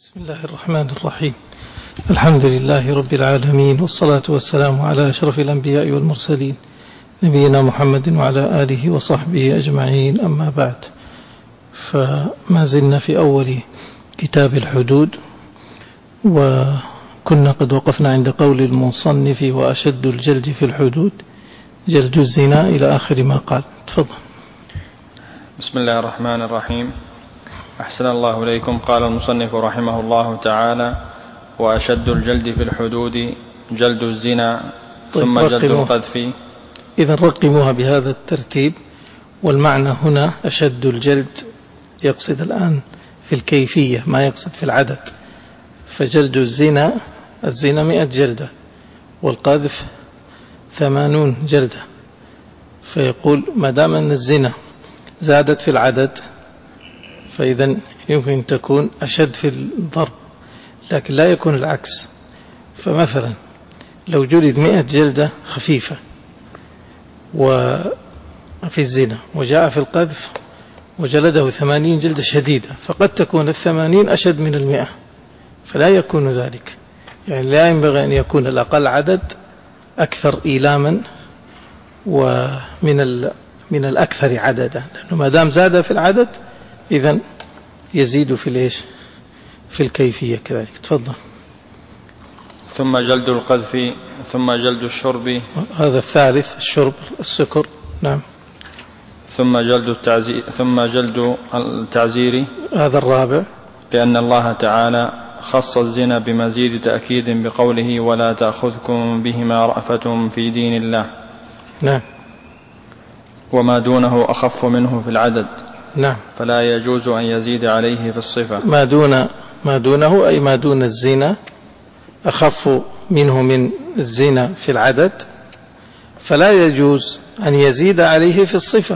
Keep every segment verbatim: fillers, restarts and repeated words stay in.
بسم الله الرحمن الرحيم. الحمد لله رب العالمين، والصلاة والسلام على أشرف الأنبياء والمرسلين نبينا محمد وعلى آله وصحبه أجمعين، أما بعد. فما زلنا في أول كتاب الحدود، وكنا قد وقفنا عند قول المصنف: وأشد الجلد في الحدود جلد الزنا، إلى آخر ما قال. تفضل. بسم الله الرحمن الرحيم. أحسن الله إليكم. قال المصنف رحمه الله تعالى: وأشد الجلد في الحدود جلد الزنا. طيب، ثم جلد القذف. إذا رقموها بهذا الترتيب، والمعنى هنا أشد الجلد يقصد الآن في الكيفية، ما يقصد في العدد. فجلد الزنا، الزنا مئة جلدة، والقذف ثمانون جلدة. فيقول ما دام أن الزنا زادت في العدد، فإذا يمكن تكون أشد في الضرب، لكن لا يكون العكس. فمثلا لو جلد مئة جلدة خفيفة وفي الزنا، وجاء في القذف وجلده ثمانين جلدة شديدة، فقد تكون الثمانين أشد من المئة، فلا يكون ذلك. يعني لا ينبغي أن يكون الأقل عدد أكثر إيلاما ومن من الأكثر عددا، لأنه ما دام زاد في العدد إذن يزيد في الإيش؟ في الكيفية كذلك. تفضل. ثم جلد القذف، ثم جلد الشرب. هذا الثالث، الشرب، السكر. نعم. ثم جلد التعزير، ثم جلد التعزير. هذا الرابع، لأن الله تعالى خص الزنا بمزيد تأكيد بقوله: ولا تأخذكم بهما رأفة في دين الله. نعم. وما دونه أخف منه في العدد. نعم. فلا يجوز أن يزيد عليه في الصفة. ما دون ما دونه أي ما دون الزنا أخف منه من الزنا في العدد، فلا يجوز أن يزيد عليه في الصفة.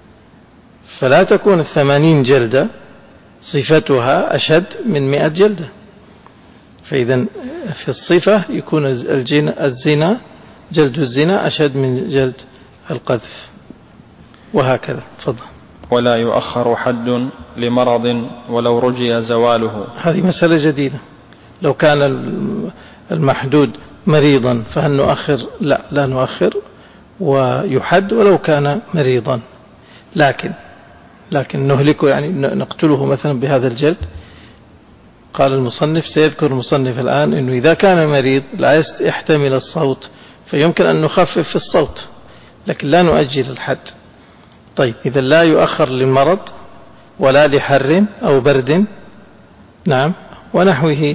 فلا تكون الثمانين جلدة صفتها أشد من مئة جلدة، فإذا في الصفة يكون الزنا جلد الزنا أشد من جلد القذف، وهكذا. تفضل. ولا يؤخر حد لمرض ولو رجي زواله. هذه مسألة جديدة. لو كان المحدود مريضا فهل نؤخر؟ لا، لا نؤخر، ويحد ولو كان مريضا، لكن لكن نهلكه، يعني نقتله مثلا بهذا الجلد. قال المصنف، سيذكر المصنف الآن، أنه إذا كان مريض لا يحتمل الصوت فيمكن أن نخفف في الصوت، لكن لا نؤجل الحد. طيب، إذا لا يؤخر للمرض ولا لحر أو برد، نعم، ونحوه.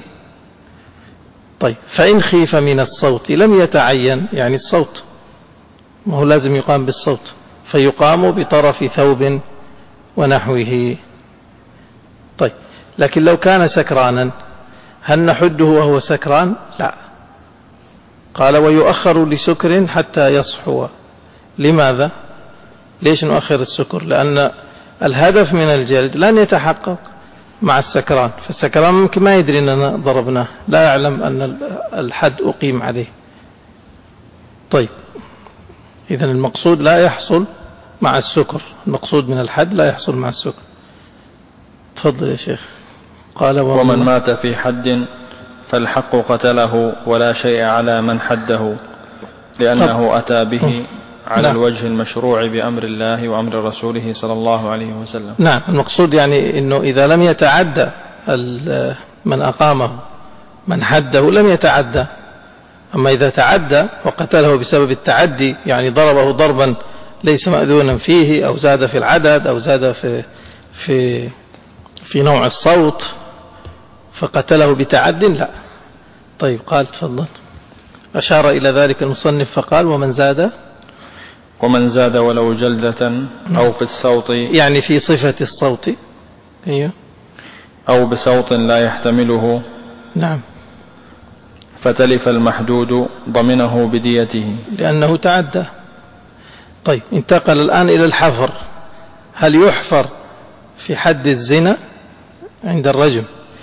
طيب، فإن خيف من الصوت لم يتعين، يعني الصوت ما هو لازم يقام بالصوت، فيقام بطرف ثوب ونحوه. طيب، لكن لو كان سكرانا هل نحده وهو سكران؟ لا. قال: ويؤخر لسكر حتى يصحو. لماذا؟ ليش نؤخر السكر؟ لأن الهدف من الجلد لن يتحقق مع السكران، فالسكران ممكن ما يدري أننا ضربناه، لا يعلم أن الحد أقيم عليه. طيب، إذن المقصود لا يحصل مع السكر، المقصود من الحد لا يحصل مع السكر. تفضل يا شيخ. قال: ومن مات في حد فالحق قتله ولا شيء على من حده، لأنه أتى به على لا. الوجه المشروع بأمر الله وأمر رسوله صلى الله عليه وسلم. نعم، المقصود يعني أنه إذا لم يتعدى من أقامه، من حده لم يتعدى. أما إذا تعدى وقتله بسبب التعدي، يعني ضربه ضربا ليس مأذونا فيه، أو زاد في العدد، أو زاد في في في نوع الصوت فقتله بتعد، لا. طيب، قال: تفضل. أشار إلى ذلك المصنف فقال: ومن زاد ومن زاد ولو جلدة أو في الصوت، يعني في صفة الصوت، أيوه، أو بصوت لا يحتمله، نعم، فتلف المحدود ضمنه بديته لأنه تعدى. طيب، انتقل الآن إلى الحفر. هل يحفر في حد الزنا عند الرجم؟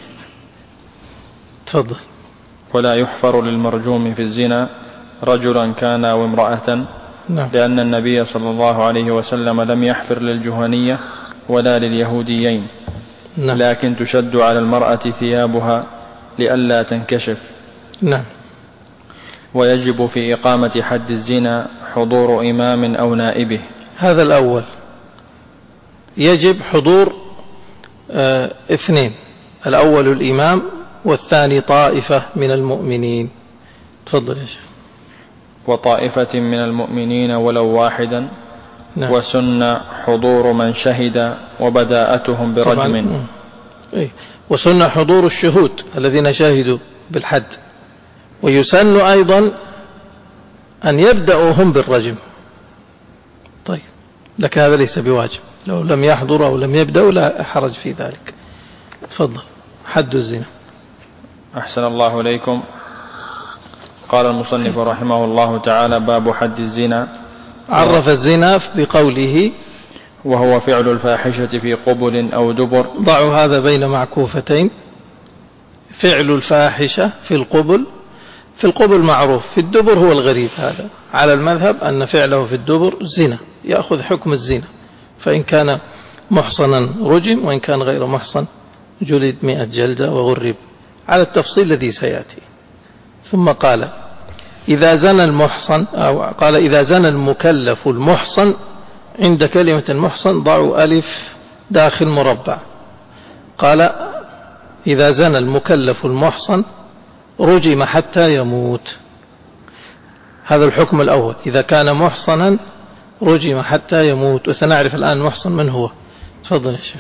تفضل. ولا يحفر للمرجوم في الزنا رجلا كان أو امرأة، نعم. لأن النبي صلى الله عليه وسلم لم يحفر للجهنية ولا لليهوديين، نعم. لكن تشد على المرأة ثيابها لئلا تنكشف. نعم. ويجب في إقامة حد الزنا حضور إمام أو نائبه. هذا الأول، يجب حضور آه اثنين، الأول الإمام والثاني طائفة من المؤمنين. تفضل يا شيخ. وطائفة من المؤمنين ولو واحدا. نعم. وسن حضور من شهد وبداءتهم برجم. إيه. وسن حضور الشهود الذين شاهدوا بالحد، ويسن أيضا أن يبدأوا هم بالرجم. طيب، لكن هذا ليس بواجب، لو لم يحضروا أو لم يبدأوا لا حرج في ذلك. تفضل. حد الزنا. أحسن الله إليكم. قال المصنف رحمه الله تعالى: باب حد الزنا. عرف الزنا بقوله: وهو فعل الفاحشة في قبل أو دبر. ضعوا هذا بين معكوفتين. فعل الفاحشة في القبل، في القبل معروف، في الدبر هو الغريب. هذا على المذهب أن فعله في الدبر زنا، يأخذ حكم الزنا، فإن كان محصنا رجم، وإن كان غير محصن جلد مئة جلدة وغرب، على التفصيل الذي سيأتي. ثم قال: إذا زنى المحصن، أو قال: إذا زنى المكلف المحصن. عند كلمة المحصن ضعوا ألف داخل مربع. قال: إذا زنى المكلف المحصن رجم حتى يموت. هذا الحكم الأول، إذا كان محصنا رجم حتى يموت. وسنعرف الآن المحصن من هو. تفضل يا شيخ.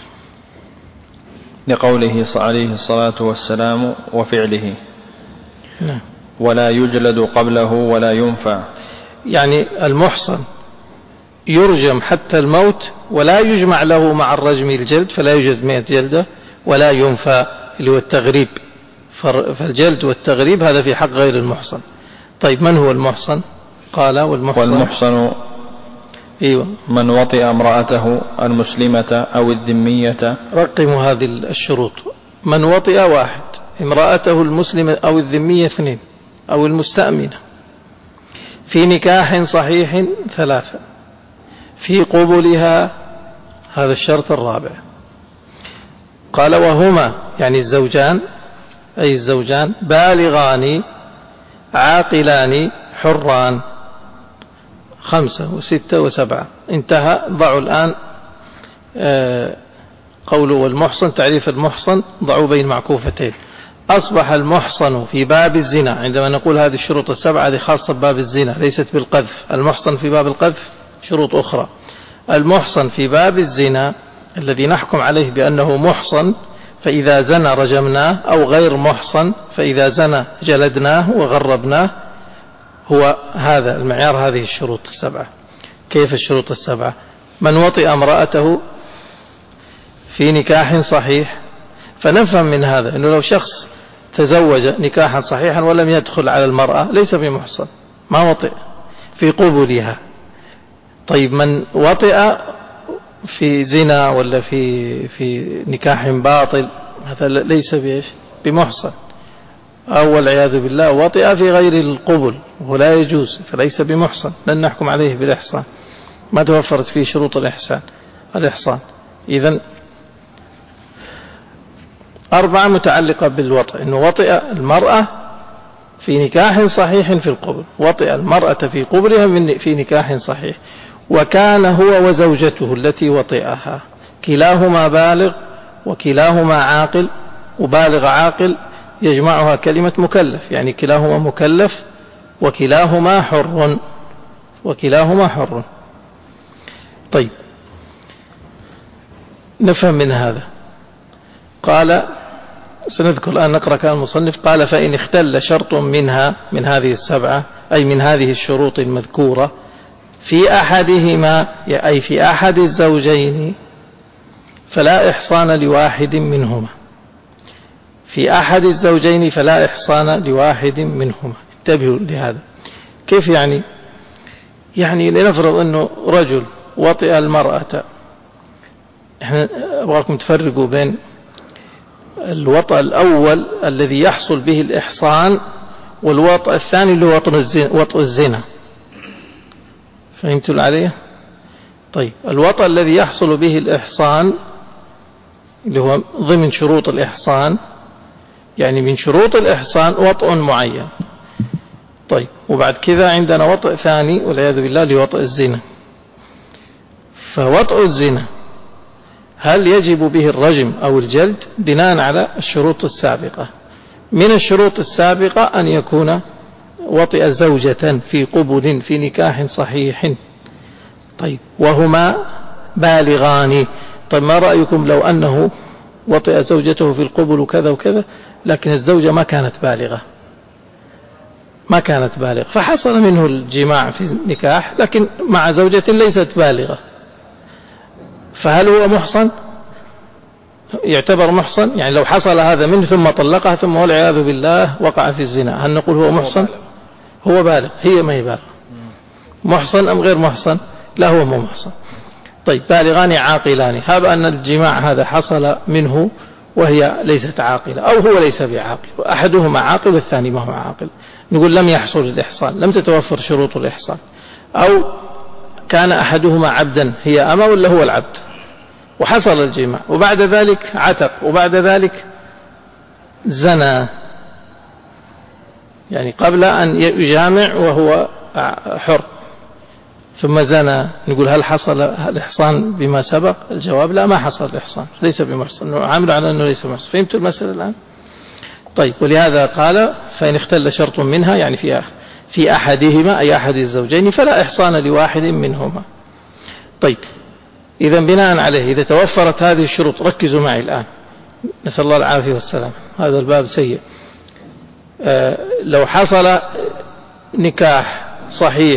لقوله عليه الصلاة والسلام: وفعله. نعم. ولا يجلد قبله ولا ينفع. يعني المحصن يرجم حتى الموت، ولا يجمع له مع الرجم الجلد، فلا يوجد مئة جلدة، ولا ينفع اللي هو التغريب. فالجلد والتغريب هذا في حق غير المحصن. طيب، من هو المحصن؟ قال: والمحصن, والمحصن أيوة. من وطئ امرأته المسلمة أو الذمية. رقموا هذه الشروط. من وطئ واحد، امرأته المسلمة أو الذمية اثنين، أو المستأمنة، في نكاح صحيح ثلاثة، في قبلها، هذا الشرط الرابع. قال: وهما يعني الزوجان، أي الزوجان، بالغان عاقلان حران. خمسة وستة وسبعة. انتهى. ضعوا الآن قوله والمحصن، تعريف المحصن ضعوا بين معكوفتين. أصبح المحصن في باب الزنا. عندما نقول هذه الشروط السبعة هذه خاصة بباب الزنا، ليست بالقذف. المحصن في باب القذف شروط أخرى. المحصن في باب الزنا الذي نحكم عليه بأنه محصن، فإذا زنى رجمناه، أو غير محصن فإذا زنى جلدناه وغربناه. هو هذا المعيار، هذه الشروط السبعة. كيف الشروط السبعة؟ من وطئ امرأته في نكاح صحيح. فنفهم من هذا أنه لو شخص تزوج نكاحا صحيحا ولم يدخل على المرأة ليس بمحصن، ما وطئ في قبولها. طيب، من وطئ في زنا ولا في في نكاح باطل، هذا ليس بإيش بمحصن، أو والعياذ بالله وطئ في غير القبل ولا يجوز، فليس بمحصن، لن نحكم عليه بالإحصان، ما توفرت فيه شروط الإحسان الإحصان. إذن أربعة متعلقة بالوطئ، أنه وطئ المرأة في نكاح صحيح في القبل، وطئ المرأة في قبلها في نكاح صحيح، وكان هو وزوجته التي وطئها كلاهما بالغ وكلاهما عاقل، وبالغ عاقل يجمعها كلمة مكلف، يعني كلاهما مكلف وكلاهما حر، وكلاهما حر. طيب، نفهم من هذا. قال سنذكر الآن، نقرأ كلام المصنف. قال: فإن اختل شرط منها، من هذه السبعة، أي من هذه الشروط المذكورة، في أحدهما، أي في أحد الزوجين، فلا إحصان لواحد منهما. في أحد الزوجين فلا إحصان لواحد منهما. انتبهوا لهذا. كيف يعني؟ يعني لنفرض أنه رجل وطئ المرأة. احنا أبغاكم تفرقوا بين الوطأ الأول الذي يحصل به الإحصان، والوطأ الثاني اللي هو وطأ الزنا. فهمتوا عليه؟ طيب، الوطأ الذي يحصل به الإحصان اللي هو ضمن شروط الإحصان، يعني من شروط الإحصان وطء معين. طيب، وبعد كذا عندنا وطء ثاني والعياذ بالله لوطء الزنا. فوطء الزنا هل يجب به الرجم أو الجلد؟ بناء على الشروط السابقة. من الشروط السابقة أن يكون وطئ زوجة في قبل في نكاح صحيح. طيب، وهما بالغان. طيب، ما رأيكم لو أنه وطئ زوجته في القبل وكذا وكذا، لكن الزوجة ما كانت بالغة، ما كانت بالغة، فحصل منه الجماع في النكاح لكن مع زوجة ليست بالغة، فهل هو محصن؟ يعتبر محصن؟ يعني لو حصل هذا منه ثم طلقها ثم والعياذ بالله وقع في الزنا، هل نقول هو محصن؟ هو بالغ، هي ما هي بالغ. محصن أم غير محصن؟ لا، هو مو محصن. طيب، بالغان عاقلان، هاب أن الجماع هذا حصل منه وهي ليست عاقلة، أو هو ليس بعاقل، أحدهما عاقل والثاني ما هو عاقل، نقول لم يحصل الإحصان، لم تتوفر شروط الإحصان. أو كان أحدهما عبدا، هي أما ولا هو العبد، وحصل الجماع وبعد ذلك عتق وبعد ذلك زنى، يعني قبل أن يجامع وهو حر ثم زنى، نقول هل حصل الإحصان بما سبق؟ الجواب لا، ما حصل الإحصان، ليس بمحصن، نعامل على أنه ليس بمحصن. فهمتوا المسألة الآن؟ طيب، ولهذا قال فإن اختل شرط منها، يعني في في أحدهما أي أحد الزوجين فلا إحصان لواحد منهما. طيب، إذا بناء عليه إذا توفرت هذه الشروط، ركزوا معي الآن، نسأل الله العافية والسلام، هذا الباب سيء. آه لو حصل نكاح صحيح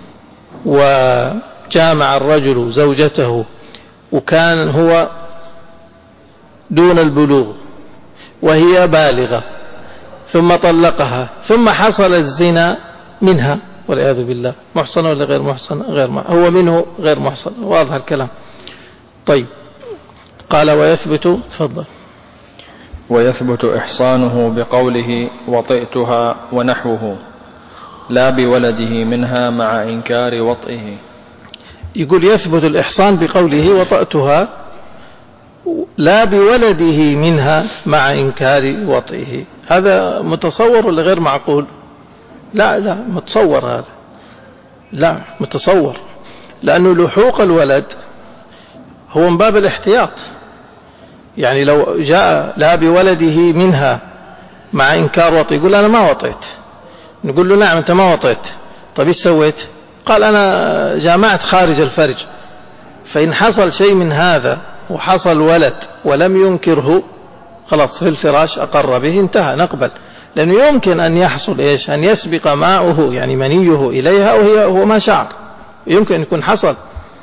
وجامع الرجل زوجته وكان هو دون البلوغ وهي بالغة ثم طلقها ثم حصل الزنا منها والعياذ بالله، محصن ولا غير محصن؟ غير محصن، هو منه غير محصن، واضح الكلام. طيب، قال ويثبت، تفضل. ويثبت إحصانه بقوله وطئتها ونحوه، لا بولده منها مع إنكار وطئه. يقول يثبت الإحصان بقوله وطئتها لا بولده منها مع إنكار وطئه. هذا متصور ولا غير معقول؟ لا لا متصور، هذا لا متصور، لأنه لحوق الولد هو من باب الاحتياط. يعني لو جاء لا بولده منها مع إنكار وطئ، يقول أنا ما وطئت، نقول له نعم أنت ما وطئت، طيب إيش سويت؟ قال أنا جامعت خارج الفرج. فإن حصل شيء من هذا وحصل ولد ولم ينكره، خلاص في الفراش أقر به، انتهى، نقبل، لأنه يمكن أن يحصل إيش؟ أن يسبق ماؤه يعني منيه إليها وهي هو ما شعر، يمكن أن يكون حصل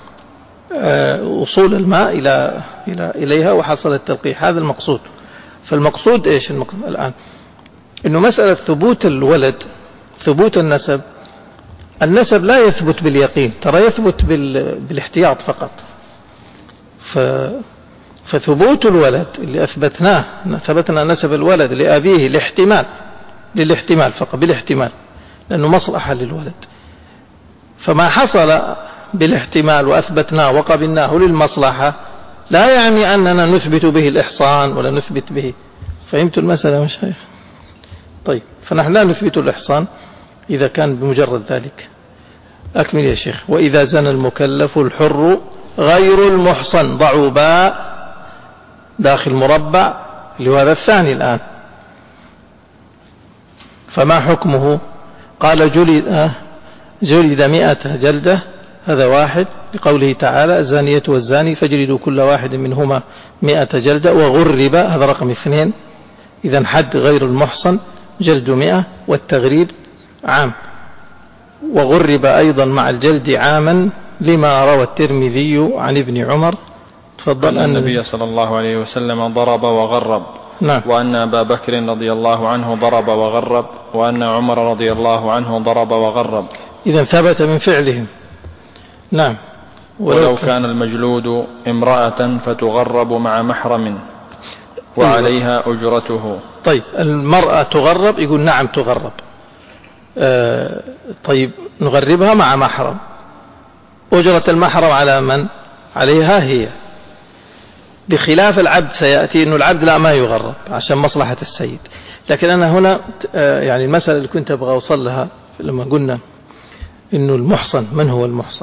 وصول الماء إلى إلى إليها وحصل التلقيح، هذا المقصود. فالمقصود إيش المقصود الآن؟ إنه مسألة ثبوت الولد، ثبوت النسب، النسب لا يثبت باليقين، ترى يثبت بالاحتياط فقط. ف فثبوت الولد اللي أثبتناه، ثبتنا نسب الولد لأبيه لاحتمال، للاحتمال فقط، بالاحتمال، لأنه مصلحة للولد. فما حصل بالاحتمال وأثبتناه وقبلناه للمصلحة لا يعني أننا نثبت به الإحصان ولا نثبت به. فهمت المسألة مش هيك؟ طيب، فنحن لا نثبت الإحصان إذا كان بمجرد ذلك. أكمل يا شيخ. وإذا زنى المكلف الحر غير المحصن، ضعوا باء داخل مربع لهذا الثاني الآن. فما حكمه؟ قال جلد جلد مئة جلدة، هذا واحد، لقوله تعالى الزانية والزاني فاجلدوا كل واحد منهما مئة جلدة، وغرب، هذا رقم اثنين، إذا حد غير المحصن جلد مئة والتغريب عام. وغرب أيضا مع الجلد عاما لما روى الترمذي عن ابن عمر، تفضل، أن النبي صلى الله عليه وسلم ضرب وغرب. نعم. وأن أبا بكر رضي الله عنه ضرب وغرب، وأن عمر رضي الله عنه ضرب وغرب. إذا ثبت من فعلهم. نعم. ولو كان المجلود امرأة فتغرب مع محرم وعليها أجرته. طيب، المرأة تغرب، يقول نعم تغرب. آه طيب، نغربها مع محرم، أجرة المحرم على من؟ عليها هي. بخلاف العبد سيأتي أنه العبد لا ما يغرب عشان مصلحة السيد. لكن أنا هنا يعني المسألة اللي كنت أبغى أوصل لها لما قلنا أنه المحصن، من هو المحصن؟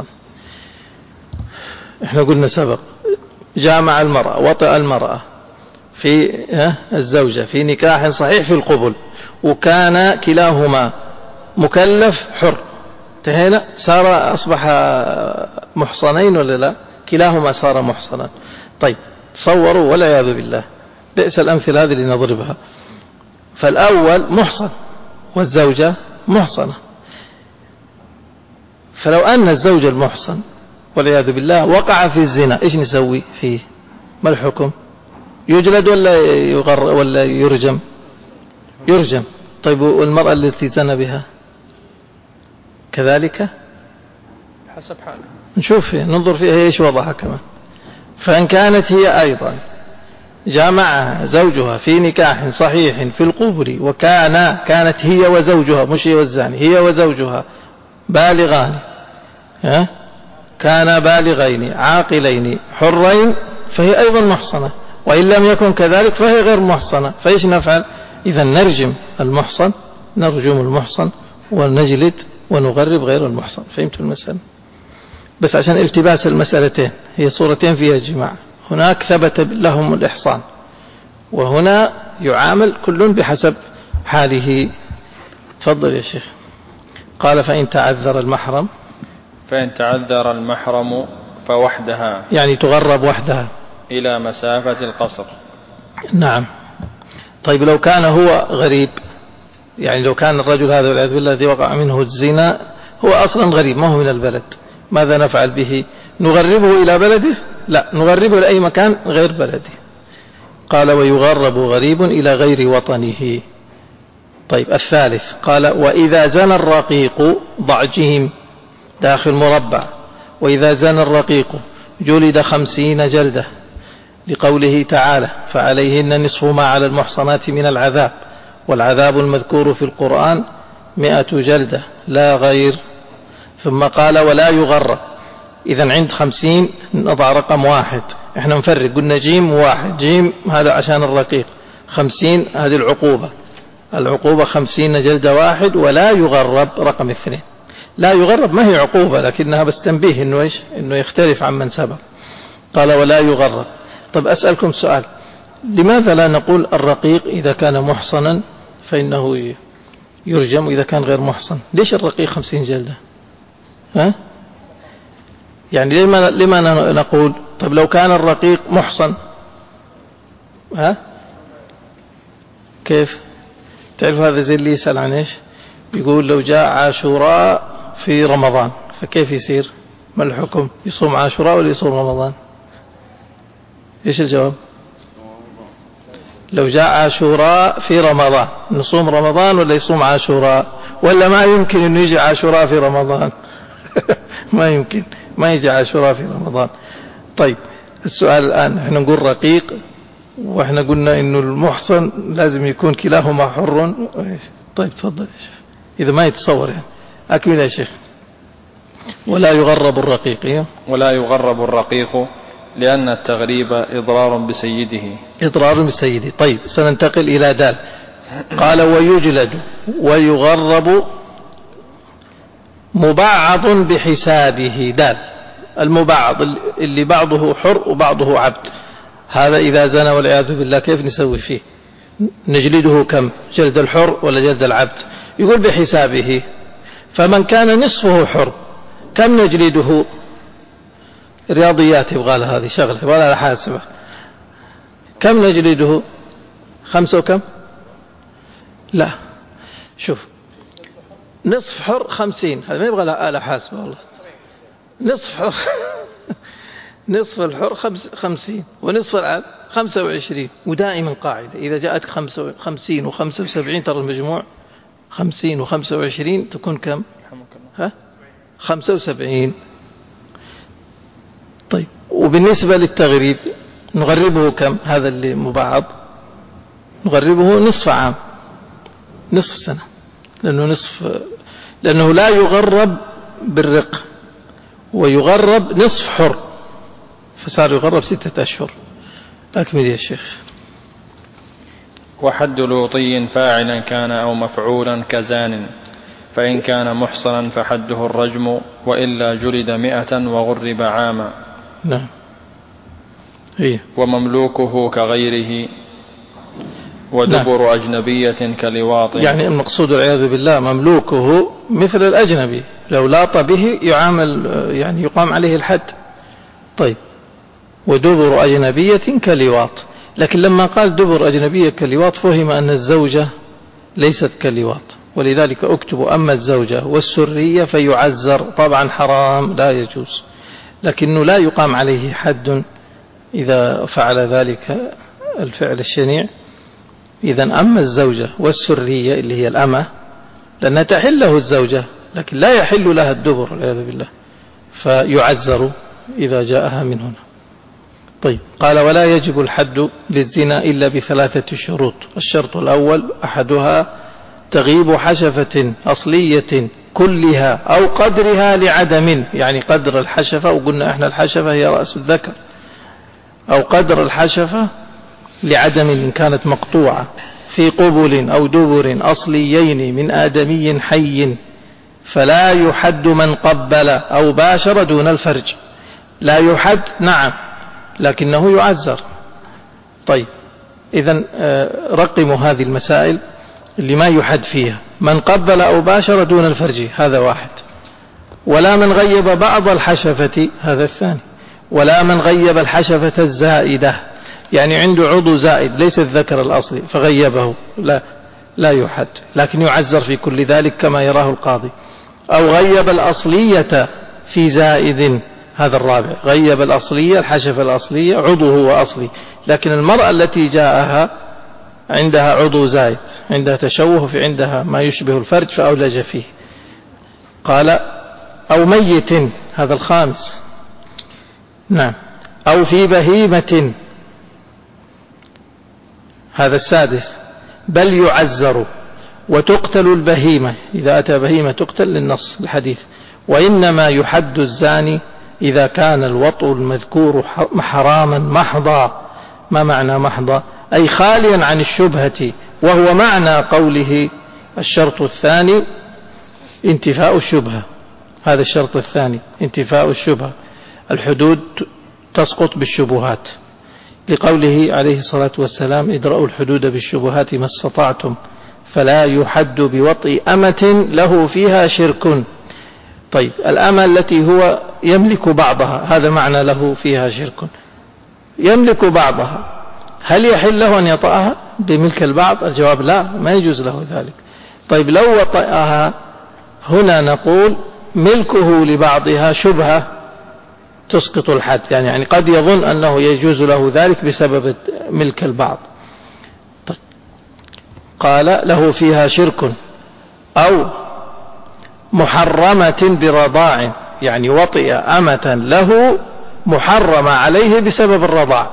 إحنا قلنا سبق جامع المرأة، وطئ المرأة في الزوجة في نكاح صحيح في القبل، وكان كلاهما مكلف حر، انتهينا، صار أصبح محصنين ولا لا؟ كلاهما صار محصنا. طيب تصوروا والعياذ بالله بئس الأمثلة هذه اللي نضربها، فالأول محصن والزوجة محصنة، فلو أن الزوج المحصن والعياذ بالله وقع في الزنا إيش نسوي فيه؟ ما الحكم؟ يجلد ولا يغر ولا يرجم؟ يرجم. طيب والمرأة التي زنى بها كذلك حسب حالها، نشوف فيه ننظر فيها ايش وضعها كمان. فإن كانت هي أيضا جامعها زوجها في نكاح صحيح في القبر، وكان كانت هي وزوجها، مش هي والزاني، هي وزوجها بالغان، ها كان بالغين عاقلين حرين، فهي أيضا محصنة. وإن لم يكن كذلك فهي غير محصنة. فإيش نفعل؟ إذا نرجم المحصن، نرجم المحصن ونجلد ونغرب غير المحصن. فهمتوا المسألة؟ بس عشان التباس المسألتين، هي صورتين فيها جماع، هناك ثبت لهم الإحصان، وهنا يعامل كل بحسب حاله. تفضل يا شيخ. قال فإن تعذر المحرم، فإن تعذر المحرم فوحدها، يعني تغرب وحدها إلى مسافة القصر. نعم. طيب لو كان هو غريب، يعني لو كان الرجل هذا والعياذ بالله الذي وقع منه الزنا هو أصلا غريب، ما هو من البلد، ماذا نفعل به؟ نغربه إلى بلده؟ لا، نغربه لأي مكان غير بلده. قال ويغرب غريب إلى غير وطنه. طيب الثالث قال وإذا زنى الرقيق ضعجهم داخل مربع، وإذا زنى الرقيق جلد خمسين جلدة، لقوله تعالى فعليهن نصف ما على المحصنات من العذاب، والعذاب المذكور في القرآن مئة جلدة لا غير. ثم قال ولا يغرب. إذن عند خمسين نضع رقم واحد، احنا نفرق، قلنا جيم واحد، جيم هذا عشان الرقيق، خمسين هذه العقوبة، العقوبة خمسين جلدة واحد، ولا يغرب رقم اثنين. لا يغرب ما هي عقوبة، لكنها بس تنبيه إنه إيش؟ إنه يختلف عن من سبق. قال ولا يغرب. طب أسألكم سؤال، لماذا لا نقول الرقيق إذا كان محصنا فإنه يرجم، وإذا كان غير محصن؟ ليش الرقيق خمسين جلدة؟ ها؟ يعني لما لما نقول طب لو كان الرقيق محصن، ها كيف؟ تعرف هذا زي اللي يسأل عن إيش؟ يقول لو جاء عاشوراء في رمضان فكيف يصير؟ ما الحكم؟ يصوم عاشوراء ولا يصوم رمضان؟ إيش الجواب؟ لو جاء عاشوراء في رمضان نصوم رمضان ولا يصوم عاشوراء؟ ولا ما يمكن أنه يجي عاشوراء في رمضان؟ ما يمكن، ما يجي عاشوراء في رمضان. طيب السؤال الآن، احنا نقول رقيق، واحنا قلنا انه المحصن لازم يكون كلاهما حر. طيب تفضل يا شيخ، اذا ما يتصور يعني اكمل يا شيخ. ولا يغرب الرقيق، ولا يغرب الرقيق لأن التغريب إضرار بسيده، إضرار بسيده. طيب سننتقل إلى دال. قال ويجلد ويغرب مبعض بحسابه. دال المبعض اللي بعضه حر وبعضه عبد، هذا إذا زنى والعياذ بالله كيف نسوي فيه؟ نجلده كم؟ جلد الحر ولا جلد العبد؟ يقول بحسابه. فمن كان نصفه حر كم نجلده؟ رياضيات يبغى لها هذه شغلة، يبغى لها حاسبة. كم نجلده؟ خمسة وكم؟ لا شوف، نصف حر خمسين، هذا ما يبغى لها آلة حاسبة والله. نصف حر نصف الحر خمس خمسين، ونصف العبد خمسة وعشرين. ودائما قاعدة إذا جاءتك خمسة خمسين وخمسة وسبعين ترى المجموع خمسين وخمسة وعشرين تكون كم؟ ها؟ خمسة وسبعين. طيب وبالنسبة للتغريب نغربه كم؟ هذا اللي مبعض نغربه نصف عام، نصف سنة، لأنه نصف، لأنه لا يغرب بالرق، ويغرب نصف حر، فصار يغرب ستة أشهر. أكمل يا شيخ. وحد لوطي فاعلا كان أو مفعولا كزان، فإن كان محصنا فحده الرجم، وإلا جلد مئة وغرب عاما. نعم. هي. ومملوكه كغيره، ودبر نعم. أجنبية كلواط. يعني المقصود والعياذ بالله مملوكه مثل الأجنبي، لو لاط به يعامل يعني يقام عليه الحد. طيب، ودبر أجنبية كلواط، لكن لما قال دبر أجنبية كلواط فهم أن الزوجة ليست كلواط، ولذلك أكتب أما الزوجة والسرية فيعزر، طبعا حرام لا يجوز، لكنه لا يقام عليه حد إذا فعل ذلك الفعل الشنيع. إذا أما الزوجة والسرية اللي هي الأمة، لأنها تحل له الزوجة لكن لا يحل لها الدبر والعياذ بالله، فيعزر إذا جاءها من هنا. طيب، قال ولا يجب الحد للزنا إلا بثلاثة شروط. الشرط الأول أحدها تغيب حشفة أصلية كلها أو قدرها لعدم، يعني قدر الحشفة، وقلنا احنا الحشفة هي رأس الذكر، أو قدر الحشفة لعدم إن كانت مقطوعة في قبل أو دبر أصليين من آدمي حي، فلا يحد من قبل أو باشر دون الفرج. لا يحد نعم، لكنه يعزر. طيب، إذن رقموا هذه المسائل اللي ما يحد فيها: من قبل أو باشر دون الفرج هذا واحد، ولا من غيب بعض الحشفة هذا الثاني، ولا من غيب الحشفة الزائدة، يعني عنده عضو زائد ليس الذكر الأصلي فغيبه، لا لا يحد، لكن يعزر في كل ذلك كما يراه القاضي. أو غيب الأصلية في زائد، هذا الرابع، غيب الأصلية الحشفة الأصلية، عضو هو أصلي، لكن المرأة التي جاءها عندها عضو زائد، عندها تشوه في عندها ما يشبه الفرج فأولج فيه. قال أو ميت، هذا الخامس. نعم. أو في بهيمة، هذا السادس. بل يعزر وتقتل البهيمة، إذا أتى بهيمة تقتل للنص الحديث. وإنما يحد الزاني إذا كان الوطء المذكور حراما محضا. ما معنى محضا؟ أي خاليا عن الشبهة، وهو معنى قوله الشرط الثاني انتفاء الشبهة. هذا الشرط الثاني انتفاء الشبهة، الحدود تسقط بالشبهات، لقوله عليه الصلاة والسلام ادرأوا الحدود بالشبهات ما استطعتم، فلا يحد بوطء أمة له فيها شرك. طيب، الأمة التي هو يملك بعضها، هذا معنى له فيها شرك، يملك بعضها، هل يحل له أن يطأها بملك البعض؟ الجواب لا، ما يجوز له ذلك. طيب، لو وطأها هنا نقول ملكه لبعضها شبهة تسقط الحد، يعني, يعني قد يظن أنه يجوز له ذلك بسبب ملك البعض. طيب، قال له فيها شرك. أو محرمة برضاع، يعني وطئ أمة له محرم عليه بسبب الرضاع،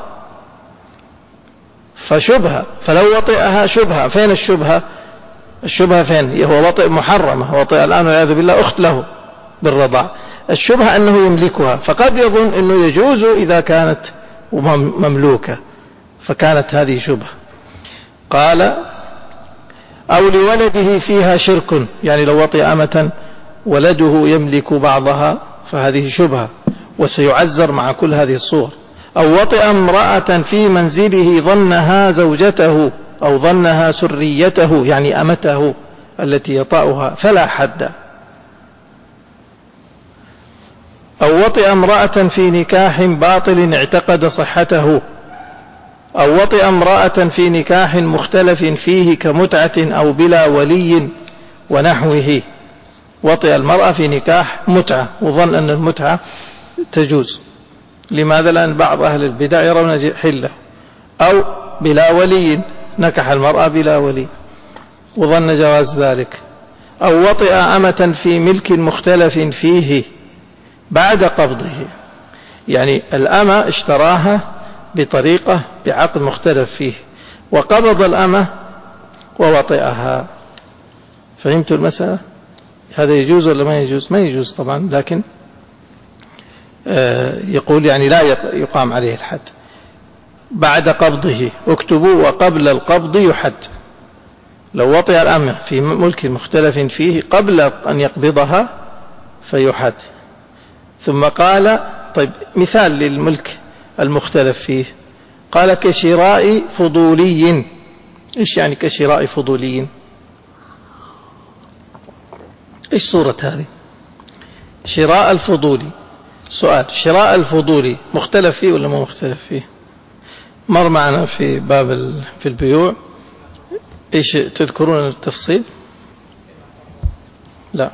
فشبهة، فلو وطئها شبهة. فين الشبهة؟ الشبهة فين؟ هو وطئ محرمة، وطئ الآن والعياذ بالله أخت له بالرضاع. الشبهة أنه يملكها، فقد يظن أنه يجوز إذا كانت مملوكة، فكانت هذه شبهة. قال أو لولده فيها شرك، يعني لو وطئ أمة ولده يملك بعضها فهذه شبهة، وسيعزر مع كل هذه الصور. أو وطئ امرأة في منزله ظنها زوجته أو ظنها سريته، يعني أمته التي يطأها، فلا حد. أو وطئ امرأة في نكاح باطل اعتقد صحته، أو وطئ امرأة في نكاح مختلف فيه كمتعة أو بلا ولي ونحوه. وطئ المرأة في نكاح متعة وظن أن المتعة تجوز، لماذا؟ لأن بعض أهل البدع يرون حلة. أو بلا ولي، نكح المرأة بلا ولي وظن جواز ذلك. أو وطئ أمة في ملك مختلف فيه بعد قبضه، يعني الأمة اشتراها بطريقة بعقد مختلف فيه، وقبض الأمة ووطئها. فهمت المسألة؟ هذا يجوز ولا ما يجوز؟ ما يجوز طبعا، لكن يقول يعني لا يقام عليه الحد. بعد قبضه، اكتبوا وقبل القبض يحد. لو وطئ الأمة في ملك مختلف فيه قبل أن يقبضها فيحد. ثم قال طيب مثال للملك المختلف فيه، قال كشراء فضولي. إيش يعني كشراء فضولي؟ إيش صورة هذه؟ شراء الفضولي، سؤال، شراء الفضولي مختلف فيه ولا ما مختلف فيه؟ مر معنا في باب في البيوع، إيش تذكرون التفصيل؟ لا،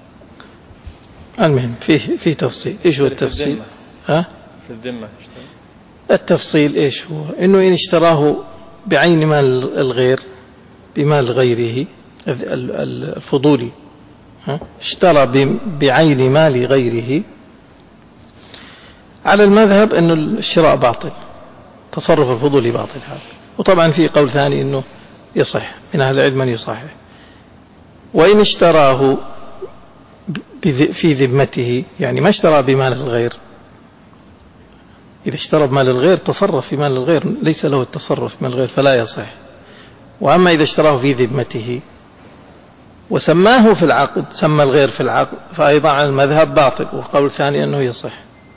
المهم فيه فيه تفصيل. إيش هو التفصيل؟ ها؟ في الذمة التفصيل إيش هو؟ إنه إن اشتراه بعين مال الغير بمال غيره، الفضولي اشترى بعين مال غيره، على المذهب أنه الشراء باطل، تصرف الفضولي باطل هذا. وطبعا في قول ثاني أنه يصح، من أهل العلم من يصحح. وإن اشتراه في ذمته، يعني ما اشترى بمال الغير، إذا اشترى بمال الغير تصرف في مال الغير، ليس له التصرف في مال الغير فلا يصح. وأما إذا اشتراه في ذمته وسماه في العقد، سمى الغير في العقد، فأيضا على المذهب باطل، وقول ثاني أنه يصح.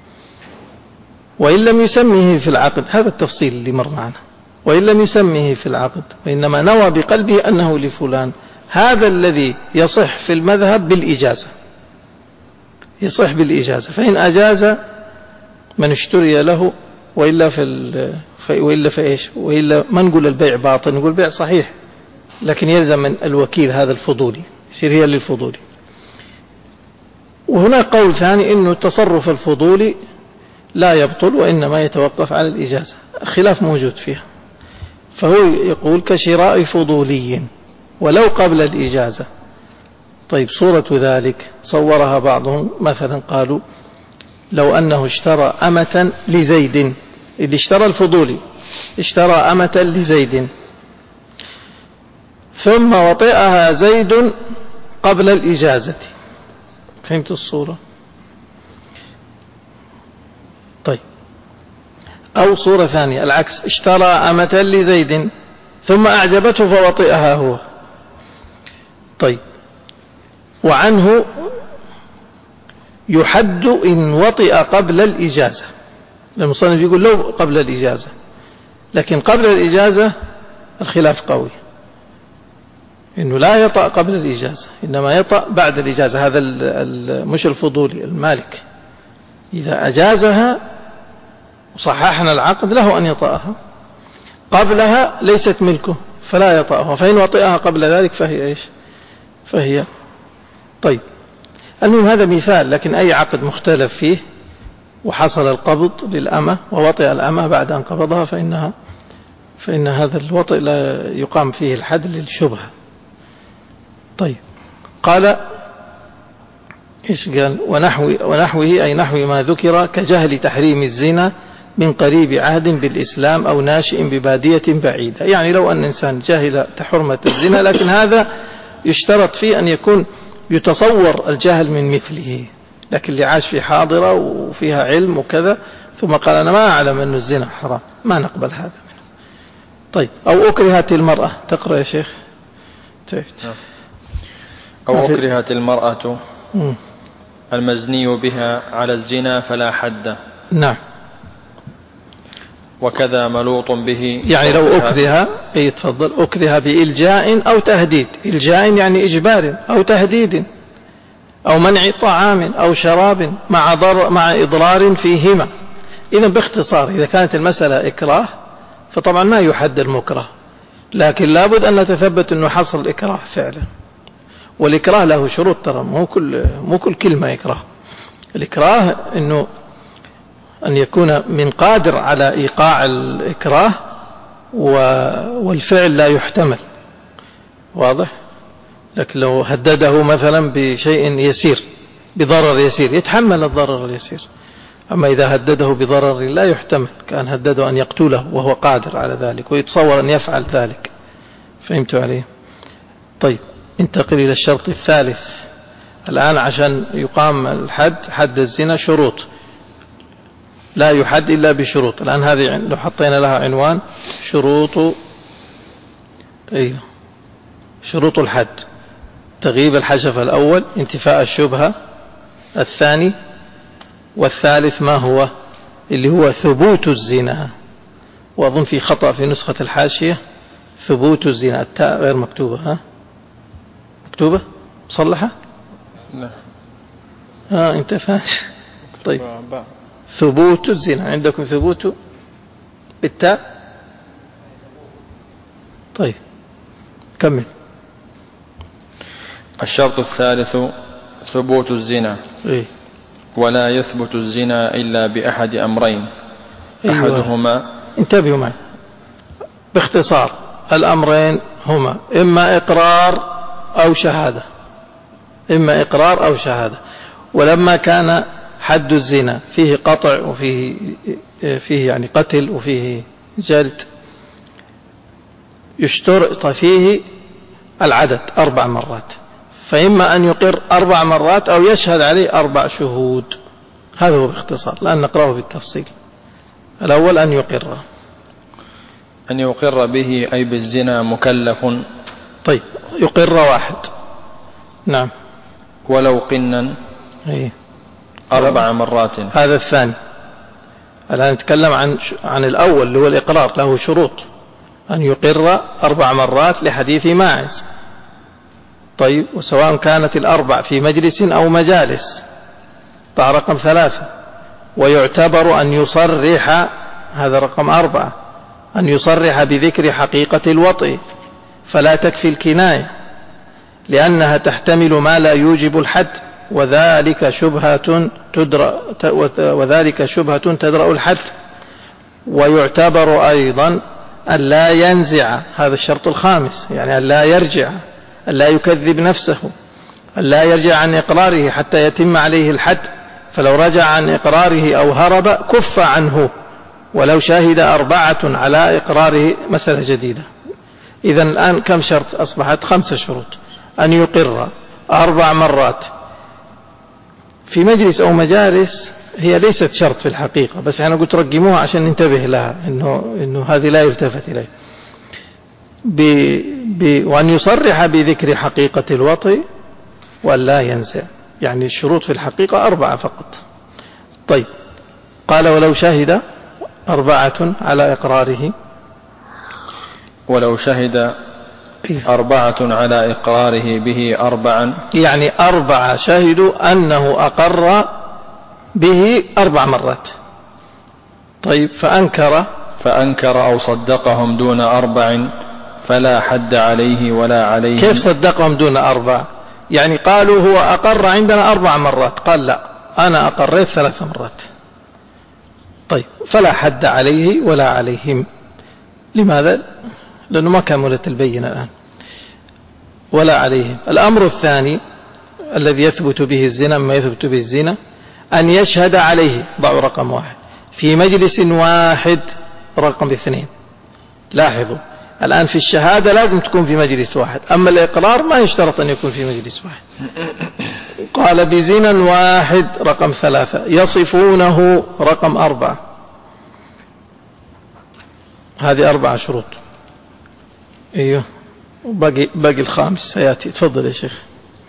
وإن لم يسميه في العقد، هذا التفصيل اللي مر معنا، وإن لم يسميه في العقد وإنما نوى بقلبه أنه لفلان، هذا الذي يصح في المذهب بالإجازة، يصح بالإجازة. فإن أجاز من اشتري له، وإلا في وإلا في إيش وإلا ما نقول البيع باطل، نقول البيع صحيح، لكن يلزم من الوكيل هذا الفضولي، يصير هي للفضولي. وهنا قول ثاني إنه التصرف الفضولي لا يبطل وإنما يتوقف على الإجازة، خلاف موجود فيها. فهو يقول كشراء فضولي ولو قبل الإجازة. طيب صورة ذلك صورها بعضهم، مثلا قالوا لو أنه اشترى أمة لزيد، إذ اشترى الفضولي اشترى أمة لزيد ثم وطئها زيد قبل الإجازة. فهمت الصورة؟ طيب، أو صورة ثانية العكس، اشترى أمة لزيد ثم أعجبته فوطئها هو. طيب، وعنه يحد إن وطئ قبل الإجازة. المصنف يقول لو قبل الإجازة، لكن قبل الإجازة الخلاف قوي، إنه لا يطأ قبل الإجازة، إنما يطأ بعد الإجازة. هذا مش الفضولي، المالك إذا أجازها وصححنا العقد له أن يطأها، قبلها ليست ملكه فلا يطأها، فإن وطئها قبل ذلك فهي إيش؟ فهي. طيب، المهم هذا مثال، لكن أي عقد مختلف فيه وحصل القبض للأمة ووطئ الأمة بعد أن قبضها فإنها فإن هذا الوطئ لا يقام فيه الحد للشبهة. طيب، قال إيش قال؟ ونحو ونحوه أي نحو ما ذكر كجهل تحريم الزنا من قريب عهد بالإسلام أو ناشئ ببادية بعيدة. يعني لو أن إنسان جاهل حرمة الزنا، لكن هذا يشترط فيه أن يكون يتصور الجهل من مثله، لكن اللي عاش في حاضرة وفيها علم وكذا ثم قال أنا ما أعلم أن الزنا حرام، ما نقبل هذا منه. طيب، أو أكرهت المرأة، تقرأ يا شيخ؟ تعبت. أو أكرهت المرأة المزني بها على الزنا فلا حد. نعم. وكذا ملوط به، يعني لو أكره، أي تفضل، أكره بإلجاء أو تهديد، إلجاء يعني إجبار أو تهديد أو منع طعام أو شراب مع ضر مع إضرار فيهما. إذا باختصار إذا كانت المسألة إكراه فطبعا ما يحد المكره، لكن لابد أن نتثبت أنه حصل إكراه فعلا. والإكراه له شروط، ترى مو كل مو كل كلمة إكراه. الإكراه إنه أن يكون من قادر على إيقاع الإكراه والفعل لا يحتمل، واضح؟ لكن لو هدده مثلا بشيء يسير، بضرر يسير، يتحمل الضرر اليسير. أما إذا هدده بضرر لا يحتمل، كان هدده أن يقتله وهو قادر على ذلك ويتصور أن يفعل ذلك. فهمت عليه؟ طيب، انتقل إلى الشرط الثالث الآن. عشان يقام الحد، حد الزنا، شروط. لا يحد إلا بشروط. الآن هذه لو حطينا لها عنوان شروط أيوه شروط الحد: تغييب الحشفة الأول، انتفاء الشبهة الثاني، والثالث ما هو؟ اللي هو ثبوت الزنا. وأظن في خطأ في نسخة الحاشية، ثبوت الزنا، التاء غير مكتوبة. ها مكتوبة مصلحة؟ لا ها انت فاهم. طيب ثبوت الزنا عندكم ثبوت بالتاء. طيب كمل. الشرط الثالث ثبوت الزنا. إيه؟ ولا يثبت الزنا إلا بأحد أمرين. أيوة. أحدهما، انتبهوا معي باختصار، الأمرين هما إما إقرار أو شهادة، إما إقرار أو شهادة. ولما كان حد الزنا فيه قطع وفيه فيه يعني قتل وفيه جلد، يشترط فيه العدد أربع مرات، فإما أن يقر أربع مرات أو يشهد عليه أربع شهود. هذا هو باختصار، لأن نقرأه بالتفصيل. الأول أن يقر أن يقر به أي بالزنا مكلف. طيب يقر واحد. نعم. ولو قنا أيه. أربع مرات. هذا الثاني. الآن نتكلم عن عن الأول اللي هو الإقرار، له شروط: أن يقر أربع مرات لحديث ماعز. طيب وسواء كانت الأربع في مجلس أو مجالس، طبعا رقم ثلاثة. ويعتبر أن يصرح، هذا رقم أربعة، أن يصرح بذكر حقيقة الوطء، فلا تكفي الكناية لأنها تحتمل ما لا يوجب الحد، وذلك شبهة تدرأ وذلك شبهة تدرأ الحد. ويعتبر أيضا أن لا ينزع، هذا الشرط الخامس، يعني أن لا يرجع، أن لا يكذب نفسه، أن لا يرجع عن إقراره حتى يتم عليه الحد، فلو رجع عن إقراره أو هرب كف عنه ولو شاهد أربعة على إقراره. مسألة جديدة. إذن الآن كم شرط أصبحت؟ خمسة شروط: أن يقر أربع مرات في مجلس أو مجالس. هي ليست شرط في الحقيقة، بس أنا قلت رقموها عشان ننتبه لها، إنه, إنه هذه لا يلتفت إليه. ب... ب... وأن يصرح بذكر حقيقة الوطء وأن لا ينسى. يعني الشروط في الحقيقة أربعة فقط. طيب قال ولو شهد أربعة على إقراره. ولو شهد أربعة على إقراره به أربعا، يعني أربعة شهدوا أنه أقر به أربع مرات. طيب فأنكر فأنكر أو صدقهم دون أربع فلا حد عليه ولا عليه. كيف صدقهم دون أربع؟ يعني قالوا هو أقر عندنا أربع مرات، قال لا أنا أقريت ثلاث مرات. طيب فلا حد عليه ولا عليهم. لماذا؟ لأنه ما كملت البينة الآن. ولا عليهم. الأمر الثاني الذي يثبت به الزنا، ما يثبت به الزنا، أن يشهد عليه، ضعوا رقم واحد، في مجلس واحد رقم اثنين. لاحظوا الآن في الشهادة لازم تكون في مجلس واحد، أما الإقرار ما يشترط أن يكون في مجلس واحد. قال بزنا واحد رقم ثلاثة، يصفونه رقم أربعة. هذه أربع شروط. أيوه باقي باقي الخامس سيأتي. تفضل يا شيخ.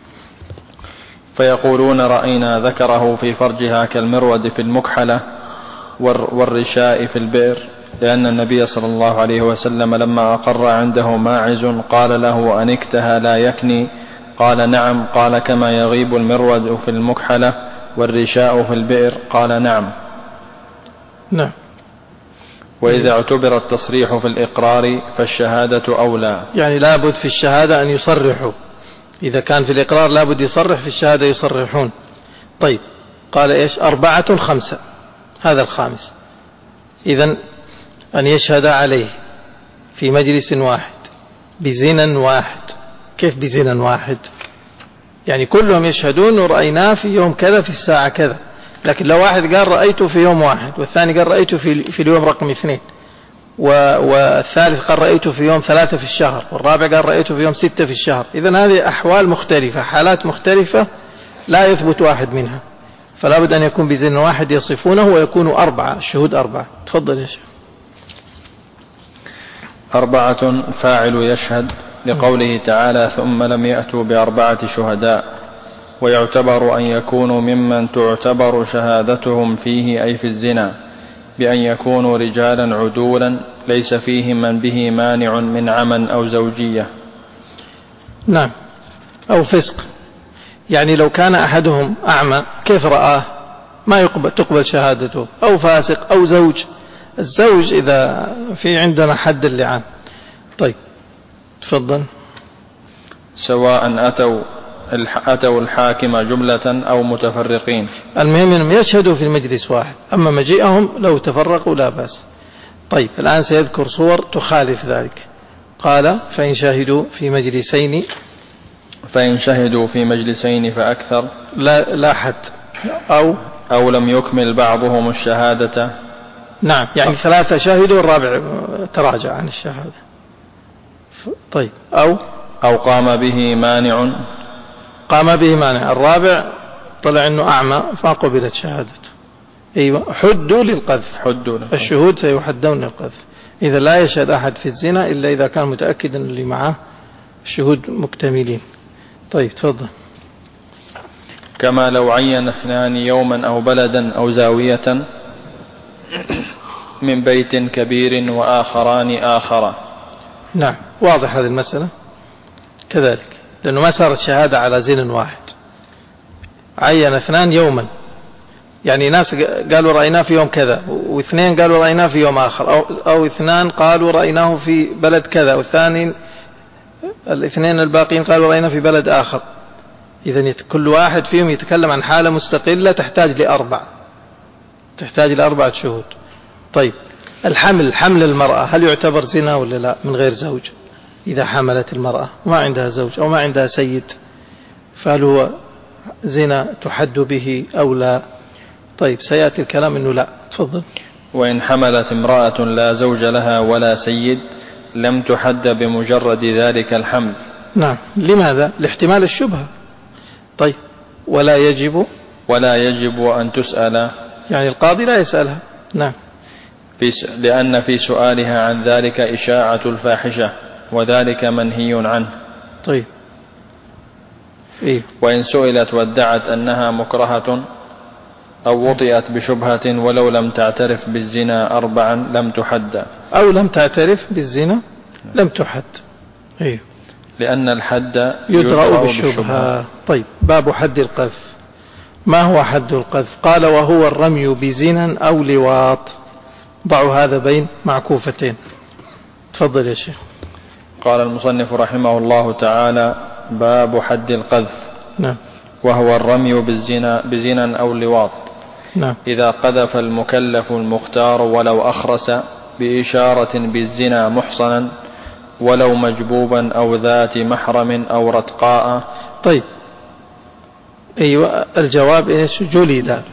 فيقولون رأينا ذكره في فرجها كالمرود في المكحلة والرشاء في البئر، لأن النبي صلى الله عليه وسلم لما أقر عنده ماعز قال له أنكتها لا يكني؟ قال نعم. قال كما يغيب المرود في المكحلة والرشاء في البئر؟ قال نعم. نعم. وإذا اعتبر التصريح في الإقرار فالشهادة أولى. يعني لابد في الشهادة أن يصرحوا، إذا كان في الإقرار لابد يصرح، في الشهادة يصرحون. طيب قال إيش؟ أربعة خمسة، هذا الخامس. إذن أن يشهد عليه في مجلس واحد بزنا واحد. كيف بزنا واحد؟ يعني كلهم يشهدون ورأيناه في يوم كذا في الساعة كذا، لكن لو واحد قال رأيته في يوم واحد، والثاني قال رأيته في, في اليوم رقم اثنين، والثالث قال رأيته في يوم ثلاثة في الشهر، والرابع قال رأيته في يوم ستة في الشهر. إذن هذه أحوال مختلفة، حالات مختلفة لا يثبت واحد منها. فلا بد أن يكون بزنا واحد يصفونه ويكون أربعة، الشهود أربعة. تفضل يا شيخ. أربعة فاعل يشهد لقوله تعالى ثم لم يأتوا بأربعة شهداء، ويعتبر أن يكونوا ممن تعتبر شهادتهم فيه أي في الزنا بأن يكونوا رجالا عدولا ليس فيهم من به مانع من عمى أو زوجية. نعم، أو فسق، يعني لو كان أحدهم أعمى كيف رآه ما يقبل تقبل شهادته، أو فاسق أو زوج. الزوج إذا في عندنا حد اللعان. طيب تفضل. سواء أتوا أتوا الحاكم جملة أو متفرقين، المهم أنهم يشهدوا في المجلس واحد، أما مجيئهم لو تفرقوا لا بأس. طيب الآن سيذكر صور تخالف ذلك. قال فإن شهدوا في مجلسين فإن شهدوا في مجلسين فأكثر لا, لا حد، أو أو لم يكمل بعضهم الشهادة. نعم، يعني ثلاثة شهدوا الرابع تراجع عن الشهادة. طيب أو أو قام به مانع قام به مانع، الرابع طلع أنه أعمى فقبلت شهادته. أيوة، حدوا للقذف، حدوا للقذف. الشهود سيحدون للقذف. إذا لا يشهد أحد في الزنا إلا إذا كان متأكدا اللي معه الشهود مكتملين. طيب تفضل. كما لو عين اثنان يوما أو بلدا أو زاوية من بيت كبير وآخران آخر. نعم، واضح هذه المسألة كذلك، لأنه ما صارت شهادة على زين واحد. عين اثنان يوما، يعني ناس قالوا رأيناه في يوم كذا، واثنين قالوا رأيناه في يوم آخر، أو, أو اثنان قالوا رأيناه في بلد كذا، والثاني الاثنين الباقين قالوا رأيناه في بلد آخر. إذن كل واحد فيهم يتكلم عن حالة مستقلة تحتاج لأربع تحتاج لأربعة شهود. طيب الحمل، حمل المرأة هل يعتبر زنا ولا لا من غير زوج؟ إذا حملت المرأة وما عندها زوج أو ما عندها سيد، فهل هو زنا تحد به أو لا؟ طيب سيأتي الكلام أنه لا. تفضل. وإن حملت امرأة لا زوج لها ولا سيد لم تحد بمجرد ذلك الحمل. نعم، لماذا؟ لاحتمال الشبهة. طيب ولا يجب ولا يجب أن تسأل، يعني القاضي لا يسألها. نعم، في لأن في سؤالها عن ذلك إشاعة الفاحشة وذلك منهي عنه. طيب إيه؟ وإن سئلت وادعت أنها مكرهة أو وطئت بشبهة ولو لم تعترف بالزنا أربعا لم تحد. أو لم تعترف بالزنا لم تحد. إيه؟ لأن الحد يدرأ بالشبهة. طيب باب حد القذف. ما هو حد القذف؟ قال وهو الرمي بزنا أو لواط. ضعوا هذا بين معكوفتين. تفضل يا شيخ. قال المصنف رحمه الله تعالى باب حد القذف. نعم. وهو الرمي بالزنا بزنا أو لواط. نعم. إذا قذف المكلف المختار ولو أخرس بإشارة بالزنا محصنا ولو مجبوبا أو ذات محرم أو رتقاء. طيب أيوة، الجواب إيش؟ جلد.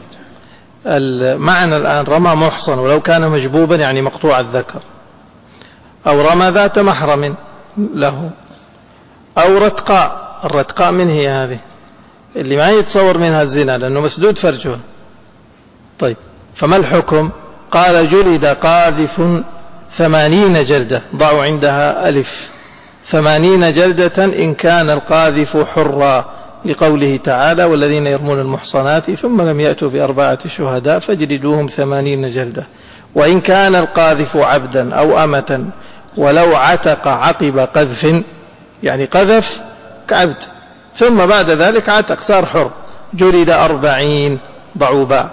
المعنى الآن رمى محصن ولو كان مجبوبا يعني مقطوع الذكر، أو رمى ذات محرم له، أو رتقاء. الرتقاء من هي هذه؟ اللي ما يتصور منها الزنا لأنه مسدود فرجها. طيب فما الحكم؟ قال جلد قاذف ثمانين جلدة. ضعوا عندها ألف. ثمانين جلدة إن كان القاذف حرا، لقوله تعالى والذين يرمون المحصنات ثم لم يأتوا بأربعة شهداء فاجلدوهم ثمانين جلدة. وإن كان القاذف عبدا أو أمة ولو عتق عقب قذف، يعني قذف كعبد ثم بعد ذلك عتق صار حر، جلد أربعين. ضعوا باء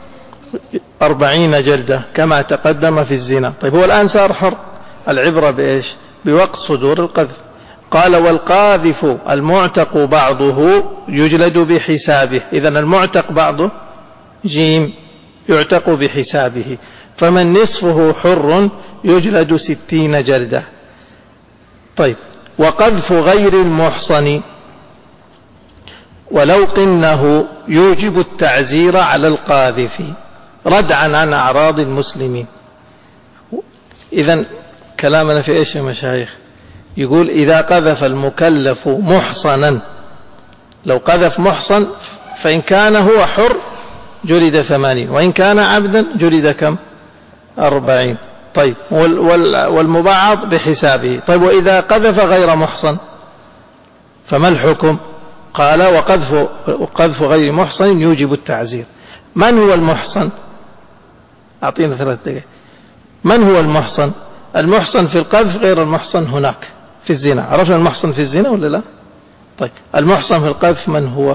أربعين جلدة كما تقدم في الزنا. طيب هو الآن صار حر، العبرة بإيش؟ بوقت صدور القذف. قال والقاذف المعتق بعضه يجلد بحسابه. إذن المعتق بعضه جيم يعتق بحسابه. فمن نصفه حر يجلد ستين جلدة. طيب وقذف غير المحصن ولو قنه يوجب التعزير على القاذف ردعا عن أعراض المسلمين. إذن كلامنا في إيش يا مشايخ؟ يقول إذا قذف المكلف محصنا، لو قذف محصن فإن كان هو حر جلد ثمانين، وإن كان عبدا جلد كم؟ أربعين. طيب والمبعض بحسابه. طيب وإذا قذف غير محصن فما الحكم؟ قال وقذف, وقذف غير محصن يوجب التعزير. من هو المحصن؟ أعطينا ثلاث دقائق. من هو المحصن؟ المحصن في القذف غير المحصن هناك في الزنا. عرفنا المحصن في الزنا ولا لا؟ طيب المحصن في القذف من هو؟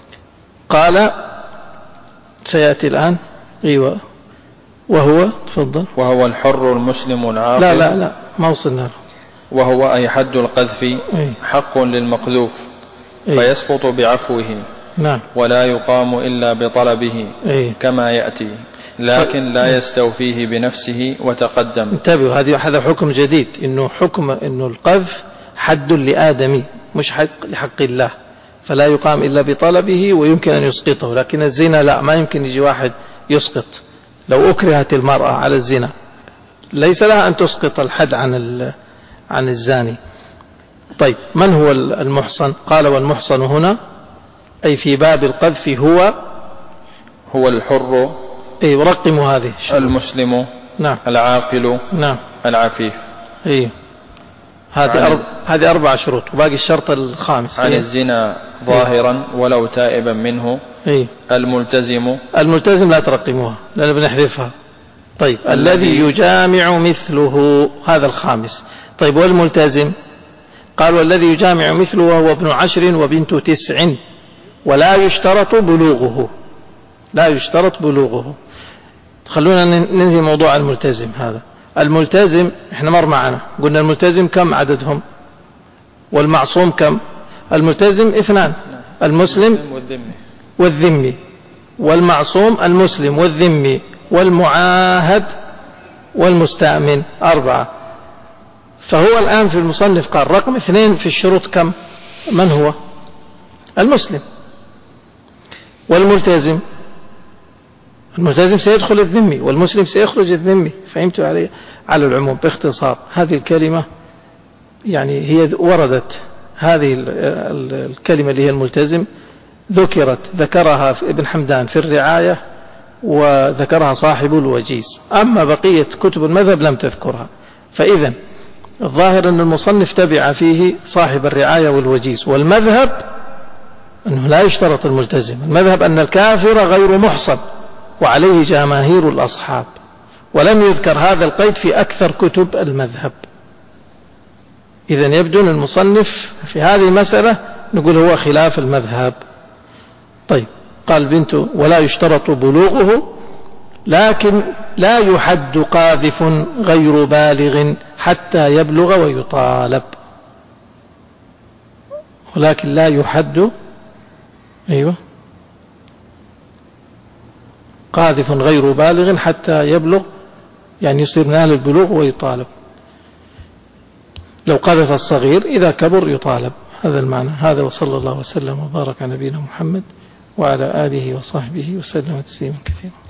قال سيأتي الآن. ايوه وهو تفضل. وهو الحر المسلم العاقل. لا لا لا ما وصلنا له. وهو أي حد القذف حق للمقذوف فيسقط بعفوه. نعم. ولا يقام إلا بطلبه كما يأتي، لكن لا يستوفيه بنفسه وتقدم. انتبهوا، هذا حكم جديد، إنه حكم إنه القذف حد لآدمي مش حق لحق الله، فلا يقام إلا بطلبه ويمكن أن يسقطه. لكن الزنا لا، ما يمكن يجي واحد يسقط. لو أكرهت المرأة على الزنا ليس لها أن تسقط الحد عن عن الزاني. طيب من هو المحصن؟ قال والمحصن هنا أي في باب القذف هو هو الحر. أي ورقموا هذه المسلم. نعم. العاقل. نعم. العفيف. أي هذه أرب... هذه أربع شروط، وباقي الشرط الخامس عن الزنا ظاهرا ولو تائبا منه. إيه؟ الملتزم. الملتزم لا ترقموها لأن بنحذفها. طيب الذي يجامع مثله هذا الخامس. طيب والملتزم؟ قال والذي يجامع مثله وهو ابن عشر وبنت تسع ولا يشترط بلوغه. لا يشترط بلوغه. خلونا ننهي موضوع الملتزم هذا. الملتزم احنا مر معنا قلنا الملتزم كم عددهم؟ والمعصوم كم؟ الملتزم اثنان، المسلم والذمي. والذمي والمعصوم المسلم والذمي والمعاهد والمستأمن، أربعة. فهو الآن في المصنف قال رقم اثنين في الشروط كم؟ من هو؟ المسلم. والملتزم الملتزم سيدخل الذمي والمسلم سيخرج الذمي. فهمتوا علي؟ على العموم باختصار هذه الكلمة يعني هي وردت، هذه الكلمة اللي هي الملتزم ذكرت ذكرها ابن حمدان في الرعاية وذكرها صاحب الوجيز، أما بقية كتب المذهب لم تذكرها. فإذا الظاهر أن المصنف تبع فيه صاحب الرعاية والوجيز. والمذهب أنه لا يشترط الملتزم، المذهب أن الكافر غير محصن وعليه جماهير الأصحاب، ولم يذكر هذا القيد في أكثر كتب المذهب. إذا يبدو أن المصنف في هذه المسألة نقول هو خلاف المذهب. طيب قال بنته ولا يشترط بلوغه، لكن لا يحد قاذف غير بالغ حتى يبلغ ويطالب. ولكن لا يحد أيوه قاذف غير بالغ حتى يبلغ، يعني يصير من أهل البلوغ ويطالب. لو قذف الصغير إذا كبر يطالب، هذا المعنى. هذا وصلى الله وسلم وبارك على نبينا محمد وعلى آله وصحبه وسلم تسليما كثيرا.